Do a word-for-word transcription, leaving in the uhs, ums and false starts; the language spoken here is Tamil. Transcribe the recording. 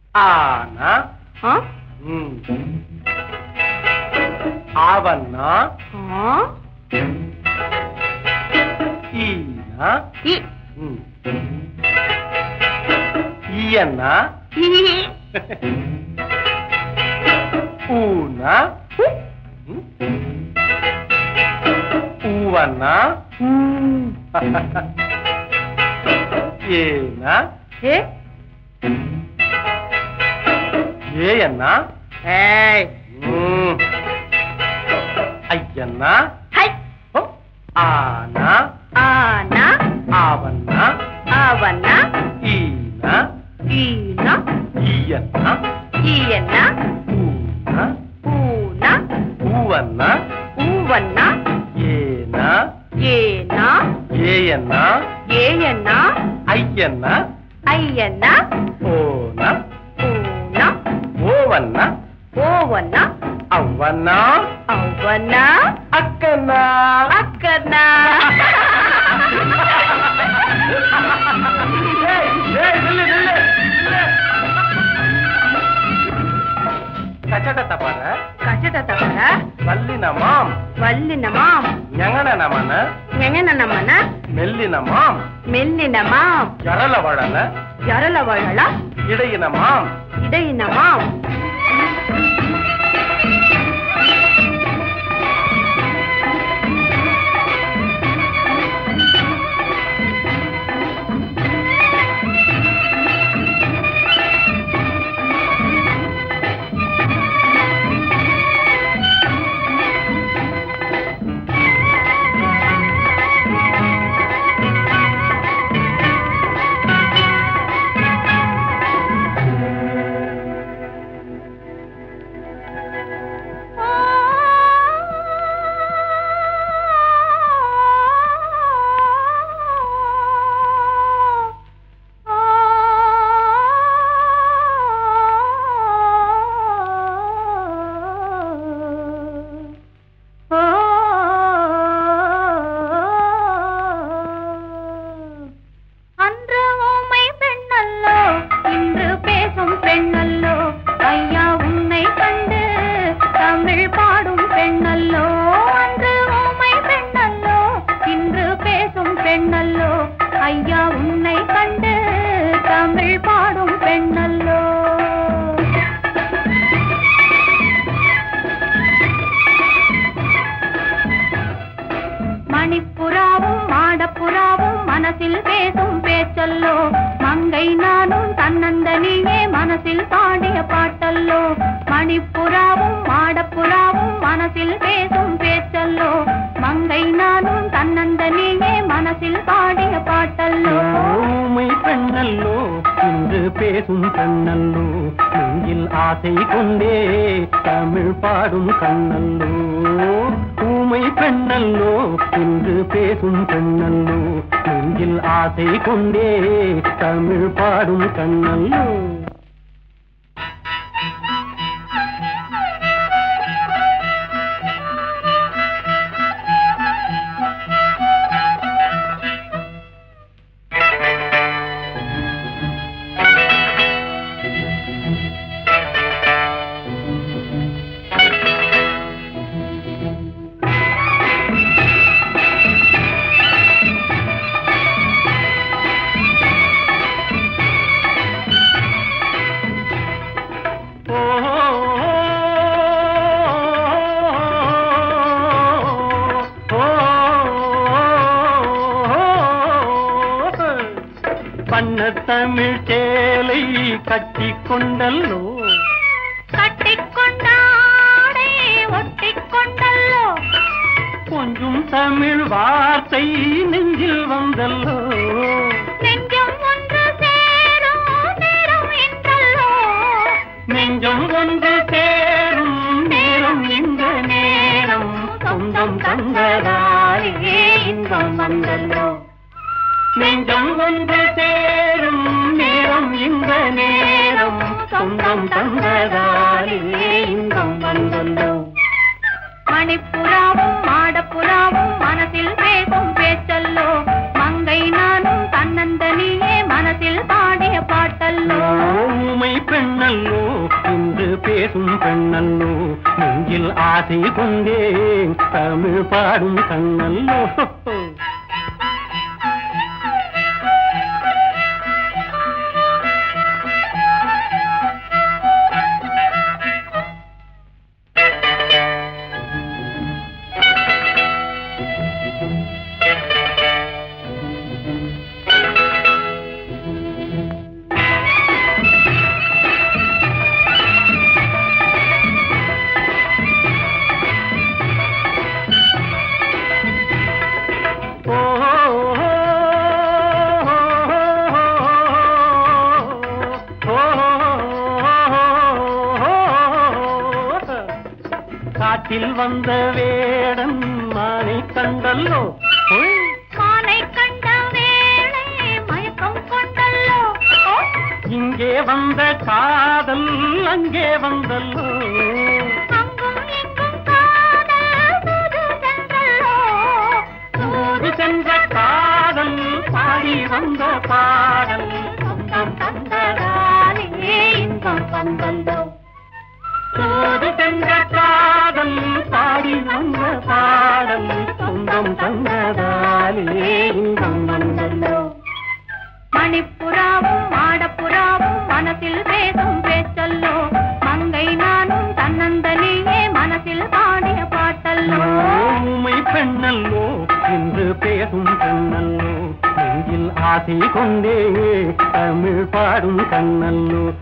ஆனா ஆவன்னா ஈனா ஈயன்னா ஊனா ஊவன்னா ஏனா ஏயன்னா ஐயன்னா ஆனா ஆனா ஆவன்னா ஆவன்னா ஈனா ஈனா ஈயன்னா ஈயன்னா ஊனா ஊனா ஊவன்னா ஊவன்னா ஏனா ஏனா ஏயன்னா ஏயன்னா ஐயன்னா ஐயன்னா ஓனா ஊனா ஓவன்னா ஓவன்னா அவ்வன்னா அவ்வன்னா அக்கன்னா அக்கன்னா கச்சட தப்பற கச்சட தப்பற வல்லினமாம் வல்லினமாம் ஞங்கனமன ஞங்கனமன மெல்லினமாம் மெல்லினமாம் ஜரலவழல ஜரலவழல இடையினமாம் இடையினமாம் மணிப்புறாவும் மாடப்புறாவும் மனசில் பேசும் பேச்சல்லோ மங்கை நானும் தன்னந்தனியே மனசில் பாடிய பாட்டல்லோ. பெண்ணல்லோ இன்று பேசும் பெண்ணல்லோ நெஞ்சில் ஆசை கொண்டேன் தமிழ் பாடும் கண்ணல்லோ காட்டில் வந்த வேடன் மானை கண்டல்லோ மானை கண்ட வேளை மயக்கம் கொண்டல்லோ இங்கே வந்த காதல் அங்கே வந்தல்லோ அங்கும் இங்கும் காதல் தூது சென்றல்லோ தூது சென்ற காதல் பாடி வந்த பாடல் சொந்தம் தந்ததாலே இன்பம் வந்தல்லோ தூது சென்ற காதல் பாடி வந்த பாடல் சொந்தம் தந்ததாலே இன்பம் வந்தல்லோ மணிப்புறாவும் மாடப்புறாவும் மனசில் பேசும் பேச்சல்லோ மங்கை நானும் தன்னந்தனியே மனசில் பாடிய பாட்டல்லோ ஊமை பெண்ணல்லோ என்று பேசும் பெண்ணல்லோ நெஞ்சில் ஆசை கொண்டே தமிழ் பாடும் கண்ணல்லோ